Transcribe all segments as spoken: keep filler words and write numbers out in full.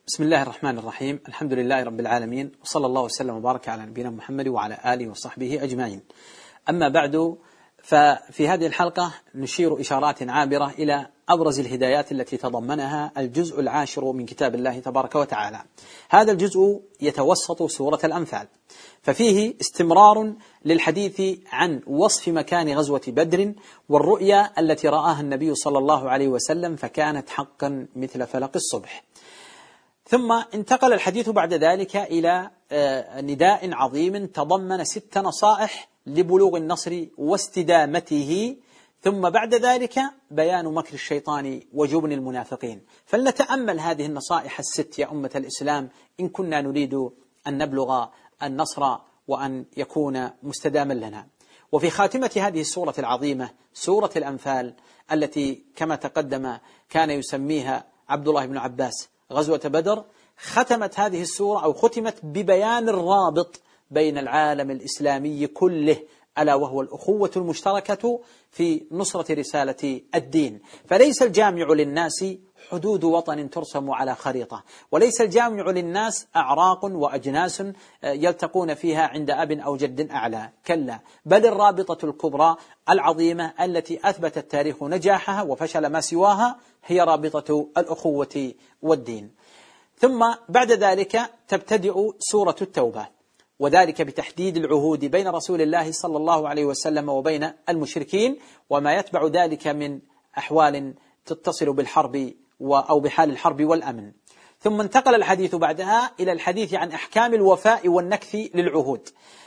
بسم الله الرحمن الرحيم. الحمد لله رب العالمين، وصلى الله وسلم وبارك على نبينا محمد وعلى آله وصحبه أجمعين. أما بعد، ففي هذه الحلقة نشير إشارات عابرة إلى أبرز الهدايات التي تضمنها الجزء العاشر من كتاب الله تبارك وتعالى. هذا الجزء يتوسط سورة الأنفال، ففيه استمرار للحديث عن وصف مكان غزوة بدر والرؤيا التي رآها النبي صلى الله عليه وسلم فكانت حقا مثل فلق الصبح. ثم انتقل الحديث بعد ذلك إلى نداء عظيم تضمن ست نصائح لبلوغ النصر واستدامته، ثم بعد ذلك بيان مكر الشيطان وجبن المنافقين. فلنتأمل هذه النصائح الست يا أمة الإسلام إن كنا نريد أن نبلغ النصر وأن يكون مستداما لنا. وفي خاتمة هذه السورة العظيمة سورة الأنفال التي كما تقدم كان يسميها عبد الله بن عباس غزوة بدر، ختمت هذه السورة أو ختمت ببيان الرابط بين العالم الإسلامي كله، ألا وهو الأخوة المشتركة في نصرة رسالة الدين. فليس الجامع للناس حدود وطن ترسم على خريطة، وليس الجامع للناس أعراق وأجناس يلتقون فيها عند أب أو جد أعلى، كلا، بل الرابطة الكبرى العظيمة التي أثبت التاريخ نجاحها وفشل ما سواها هي رابطة الأخوة والدين. ثم بعد ذلك تبتدئ سورة التوبة، وذلك بتحديد العهود بين رسول الله صلى الله عليه وسلم وبين المشركين وما يتبع ذلك من أحوال تتصل بالحرب أو بحال الحرب والأمن. ثم انتقل الحديث بعدها إلى الحديث عن أحكام الوفاء والنكث للعهود،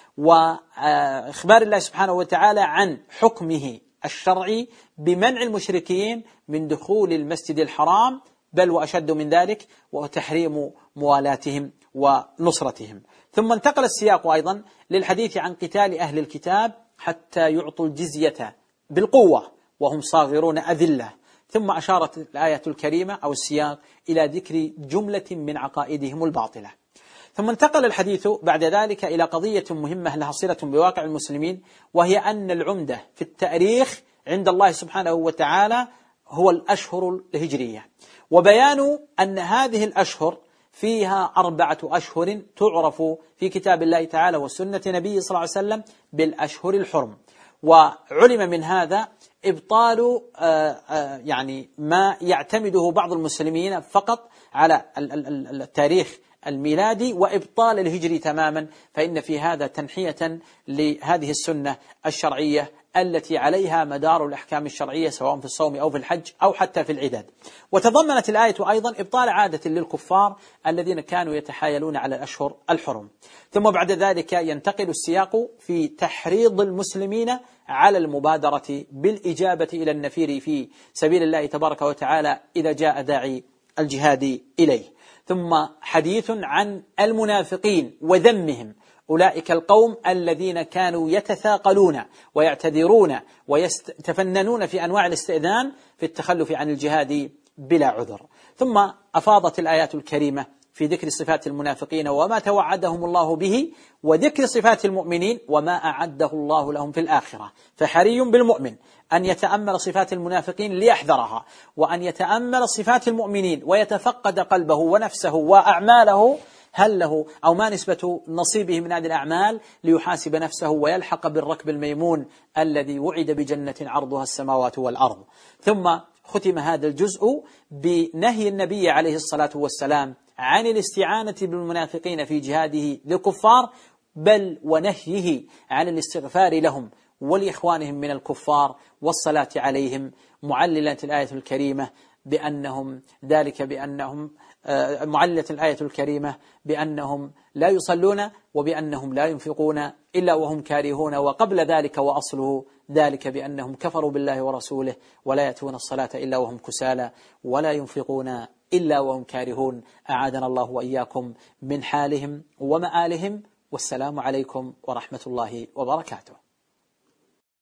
وإخبار الله سبحانه وتعالى عن حكمه الشرعي بمنع المشركين من دخول المسجد الحرام، بل وأشد من ذلك وتحريم موالاتهم ونصرتهم. ثم انتقل السياق أيضا للحديث عن قتال أهل الكتاب حتى يعطوا الجزية بالقوة وهم صاغرون أذلة. ثم أشارت الآية الكريمة أو السياق إلى ذكر جملة من عقائدهم الباطلة. ثم انتقل الحديث بعد ذلك إلى قضية مهمة لها صلة بواقع المسلمين، وهي أن العمدة في التاريخ عند الله سبحانه وتعالى هو الأشهر الهجرية، وبيان أن هذه الأشهر فيها أربعة أشهر تعرف في كتاب الله تعالى وسنة نبيه صلى الله عليه وسلم بالأشهر الحرم. وعلم من هذا إبطال يعني ما يعتمده بعض المسلمين فقط على التاريخ الميلادي وإبطال الهجري تماما، فإن في هذا تنحية لهذه السنة الشرعية التي عليها مدار الأحكام الشرعية سواء في الصوم أو في الحج أو حتى في العداد. وتضمنت الآية أيضا إبطال عادة للكفار الذين كانوا يتحايلون على الأشهر الحرم. ثم بعد ذلك ينتقل السياق في تحريض المسلمين على المبادرة بالإجابة إلى النفير في سبيل الله تبارك وتعالى إذا جاء داعي الجهاد إليه. ثم حديث عن المنافقين وذمهم، أولئك القوم الذين كانوا يتثاقلون ويعتذرون ويتفننون في أنواع الاستئذان في التخلف عن الجهاد بلا عذر. ثم أفاضت الآيات الكريمة في ذكر صفات المنافقين وما توعدهم الله به، وذكر صفات المؤمنين وما أعده الله لهم في الآخرة. فحري بالمؤمن أن يتأمل صفات المنافقين ليحذرها، وأن يتأمل صفات المؤمنين ويتفقد قلبه ونفسه وأعماله هل له أو ما نسبة نصيبه من هذه الأعمال ليحاسب نفسه ويلحق بالركب الميمون الذي وعد بجنة عرضها السماوات والأرض. ثم ختم هذا الجزء بنهي النبي عليه الصلاة والسلام عن الاستعانة بالمنافقين في جهاده للكفار، بل ونهيه عن الاستغفار لهم ولإخوانهم من الكفار والصلاة عليهم، معللة الآية الكريمة بأنهم ذلك بأنهم معللة الآية الكريمة بأنهم لا يصلون وبأنهم لا ينفقون إلا وهم كارهون، وقبل ذلك وأصله ذلك بأنهم كفروا بالله ورسوله ولا يأتون الصلاة إلا وهم كسالى ولا ينفقون إلا وهم كارهون. أعاذنا الله وإياكم من حالهم ومآلهم، والسلام عليكم ورحمة الله وبركاته.